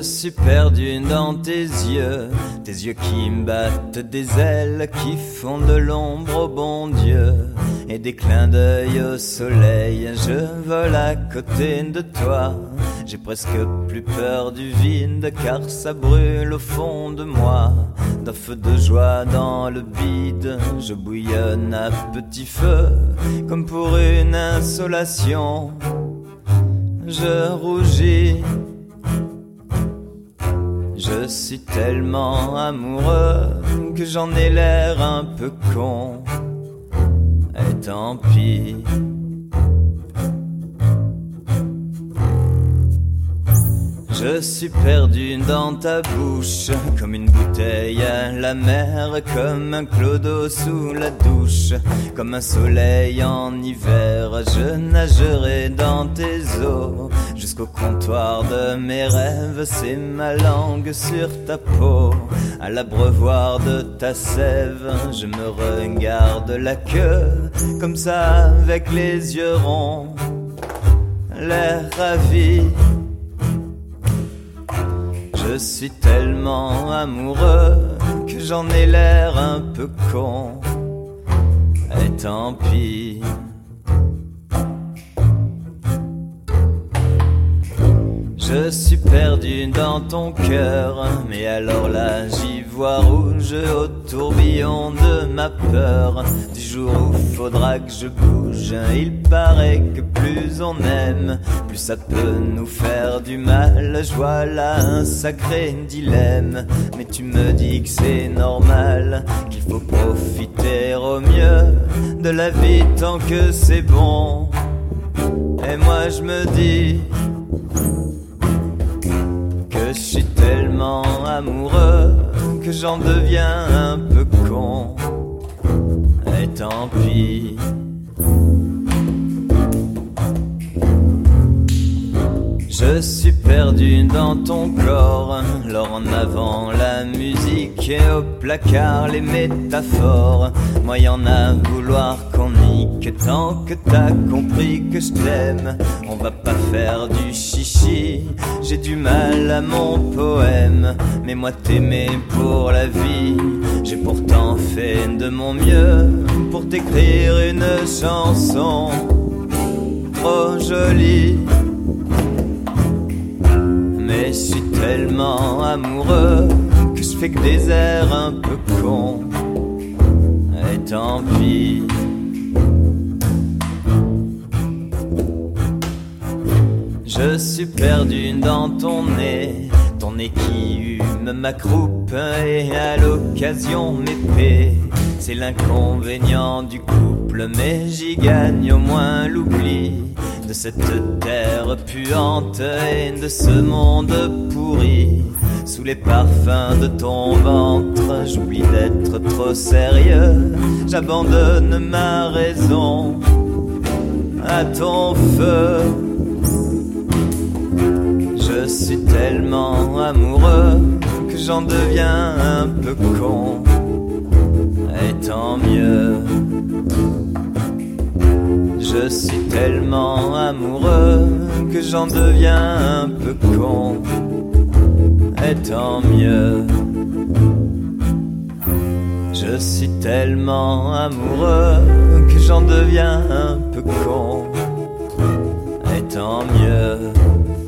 Je suis perdu dans tes yeux qui me battent des ailes, qui font de l'ombre au bon Dieu, et des clins d'œil au soleil. Je vole à côté de toi, j'ai presque plus peur du vide, car ça brûle au fond de moi. D'un feu de joie dans le bide, je bouillonne à petit feu, comme pour une insolation. Je rougis, je suis tellement amoureux que j'en ai l'air un peu con. Et tant pis. Je suis perdu dans ta bouche, comme une bouteille à la mer, comme un clodo sous la douche, comme un soleil en hiver. Je nagerai dans tes eaux, jusqu'au comptoir de mes rêves. C'est ma langue sur ta peau, à l'abreuvoir de ta sève. Je me regarde la queue, comme ça avec les yeux ronds, l'air ravi. Je suis tellement amoureux que j'en ai l'air un peu con. Et tant pis. Je suis perdu dans ton cœur, mais alors là j'y vois rouge au tourbillon de ma peur. Du jour où faudra que je bouge, il paraît que plus on aime, plus ça peut nous faire du mal. Je vois là un sacré dilemme, mais tu me dis que c'est normal, qu'il faut profiter au mieux de la vie tant que c'est bon. Et moi je me dis que je suis tellement amoureux que j'en deviens un peu con. Et tant pis. Je suis perdu dans ton corps, l'or en avant la musique et au placard les métaphores. Moi y'en a à vouloir qu'on nique, tant que t'as compris que je t'aime, on va pas faire du chichi. J'ai du mal à mon poème, mais moi t'aimer pour la vie. J'ai pourtant fait de mon mieux pour t'écrire une chanson trop jolie. Mais je suis tellement amoureux que je fais que des airs un peu cons. Et tant pis. Je suis perdu dans ton nez qui hume ma croupe et à l'occasion m'épée. C'est l'inconvénient du couple, mais j'y gagne au moins l'oubli de cette terre puante et de ce monde pourri. Sous les parfums de ton ventre, j'oublie d'être trop sérieux. J'abandonne ma raison à ton feu. Je suis tellement amoureux que j'en deviens un peu con. Et tant mieux. Je suis tellement amoureux que j'en deviens un peu con. Et tant mieux. Je suis tellement amoureux que j'en deviens un peu con. Et tant mieux.